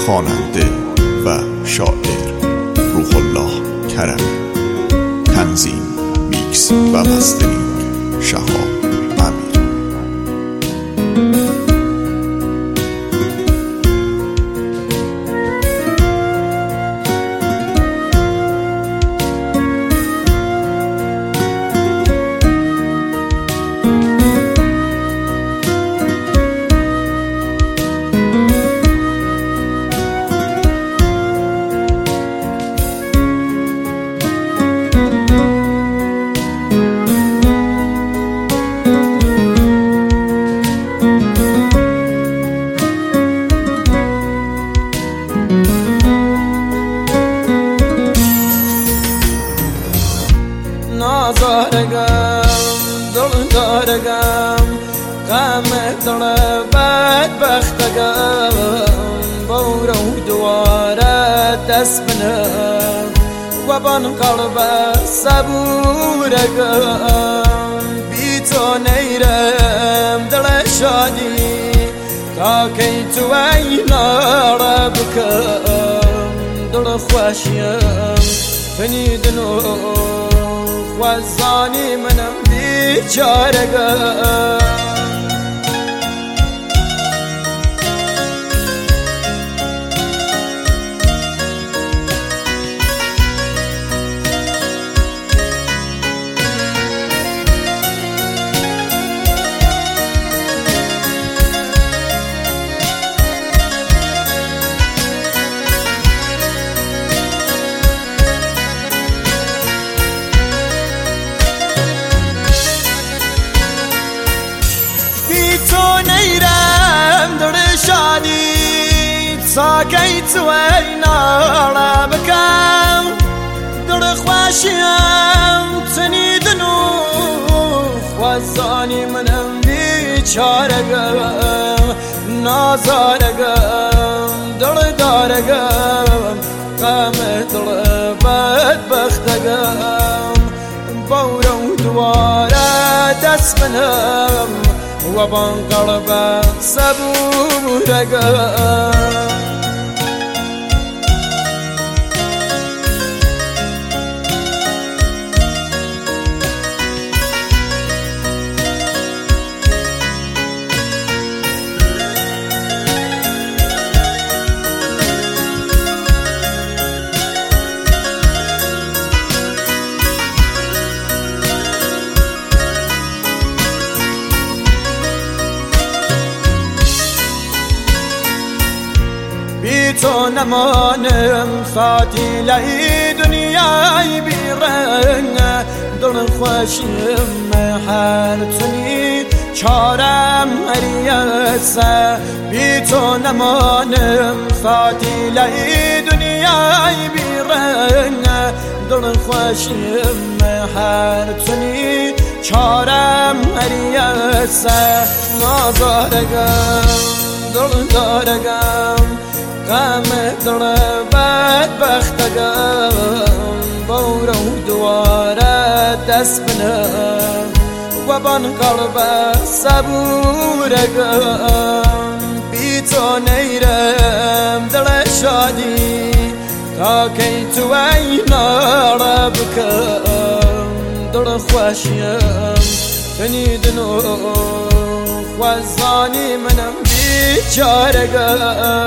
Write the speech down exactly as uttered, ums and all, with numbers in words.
خواننده و شاعر روح الله کرمی. تنظیم، میکس و مسترینگ شهاب امیر. نازارگم دل دارگم غم دل بدبختگم بورو دواره دست بنم و بان قلب صبورگم بی تو نیرم دل شادی تا کی تو اینا را بکم دل خوشیم فنیدنو وزانی منم بیچارگم تو نیرم در شادی ساکی تو اینا را بکم در خوشیم تنیدنو خوزانی منم بیچارگم نازارگم در دارگم غم دل بدبختگم بورو دواره دست بنم و بان قلب صبورگم بی تو نمانم فاتیلای دنیای بیرنگ دل خوشیم هر تونی چارم هریسه بی تو نمانم فاتیلای دنیای بیرنگ دل خوشیم هر تونی چارم هریسه نازارگم دل دارگم غم دل بدبختگم بورو دواره دست بنم و بان قلب صبورگم بی تو نیرم دل شادی تا کی تو اینا را بکم دل خوشیم فنیدنو خوزانی منم بیچارگم